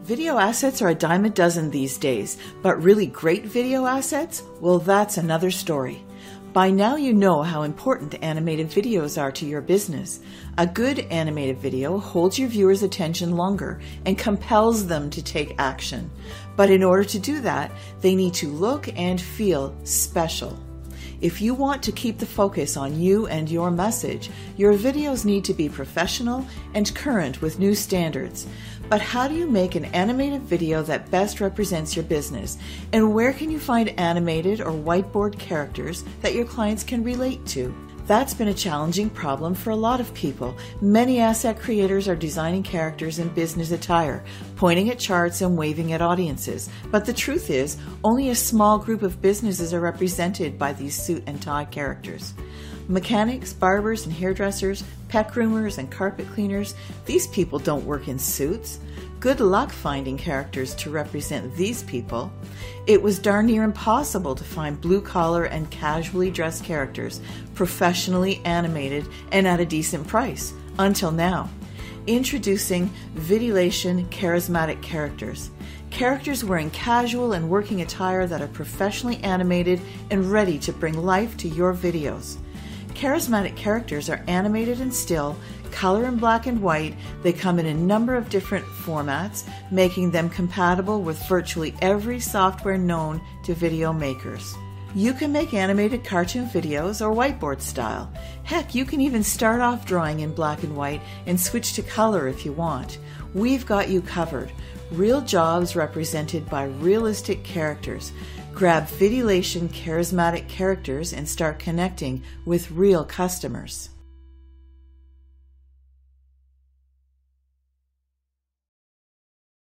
Video assets are a dime a dozen these days, but really great video assets? Well, that's another story. By now you know how important animated videos are to your business. A good animated video holds your viewers' attention longer and compels them to take action. But in order to do that, they need to look and feel special. If you want to keep the focus on you and your message, your videos need to be professional and current with new standards. But how do you make an animated video that best represents your business? And where can you find animated or whiteboard characters that your clients can relate to? That's been a challenging problem for a lot of people. Many asset creators are designing characters in business attire, pointing at charts and waving at audiences. But the truth is, only a small group of businesses are represented by these suit and tie characters. Mechanics, barbers and hairdressers, pet groomers and carpet cleaners, these people don't work in suits. Good luck finding characters to represent these people. It was darn near impossible to find blue-collar and casually dressed characters, professionally animated and at a decent price, until now. Introducing Vidilation Charismatic Characters. Characters wearing casual and working attire that are professionally animated and ready to bring life to your videos. Charismatic characters are animated in still, color in black and white. They come in a number of different formats, making them compatible with virtually every software known to video makers. You can make animated cartoon videos or whiteboard style. Heck, you can even start off drawing in black and white and switch to color if you want. We've got you covered. Real jobs represented by realistic characters. Grab Vidilation Charismatic Characters and start connecting with real customers.